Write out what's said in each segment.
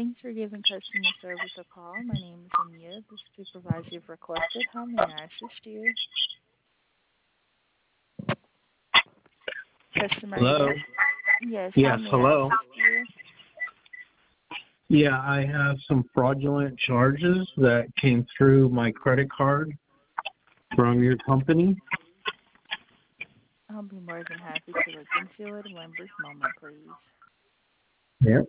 Thanks for giving customer service a call. My name is Amia, the supervisor you've requested. How may I assist you? Customer, are you Hello? there? Yes, how Yes, may I hello. assist you? Yeah, I have some fraudulent charges that came through my credit card from your company. I'll be more than happy to look into it. One brief moment, please. Yep.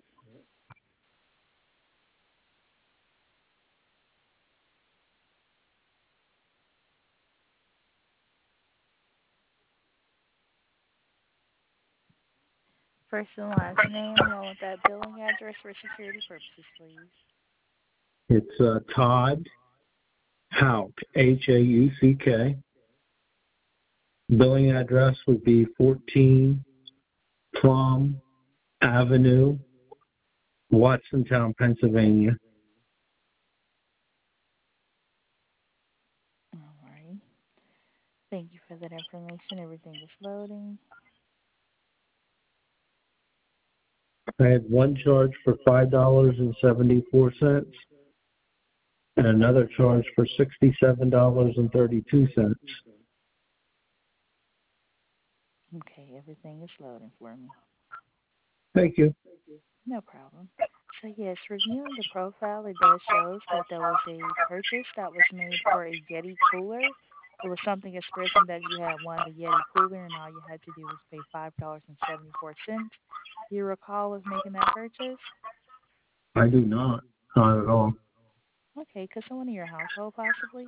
First and last name, along with that billing address for security purposes, please. It's Todd Houck, Hauck. Billing address would be 14 Plum Avenue, Watsontown, Pennsylvania. All right. Thank you for that information. Everything is loading. I had one charge for $5.74 and another charge for $67.32. Okay, everything is loading for me. Thank you. No problem. So yes, reviewing the profile, it does shows that there was a purchase that was made for a Yeti cooler. It was something expressing that you had won the Yeti cooler and all you had to do was pay $5.74. Do you recall of making that purchase? I do not at all. Okay, could someone in your household possibly?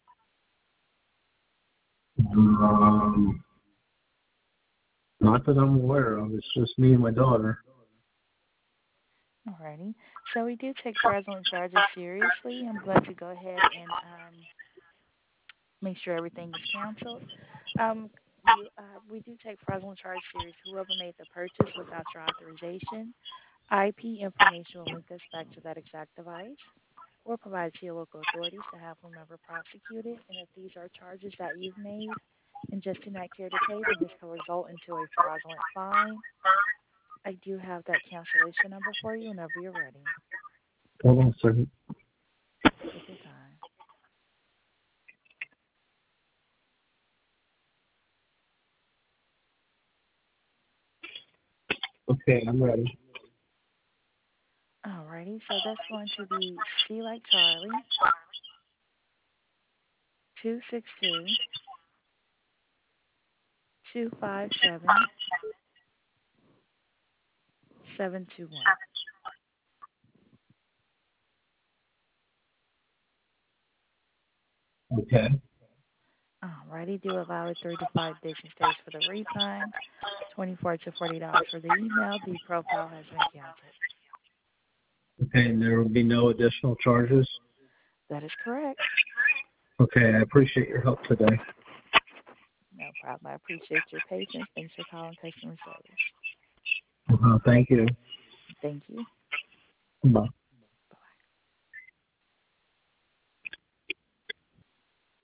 Um, Not that I'm aware of. It's just me and my daughter. Alrighty. So we do take fraudulent charges seriously. I'm going to go ahead and make sure everything is canceled. Um, we do take fraudulent charges seriously. Whoever made the purchase without your authorization, IP information will link us back to that exact device or provide to your local authorities to have whomever prosecuted. And if these are charges that you've made and just do not care to pay, then this can result into a fraudulent fine. I do have that cancellation number for you whenever you're ready. Hold on a second. Take your time. Okay, I'm ready. Alrighty, so that's going to be C like Charlie, 262-257-721. Okay. Alrighty, do allow it 3 to 5 business days for the refund, 24 to $40 for the email. The profile has been canceled. Okay, and there will be no additional charges? That is correct. Okay, I appreciate your help today. No problem. I appreciate your patience. Thanks for calling customer service. Thank you. Thank you. Bye.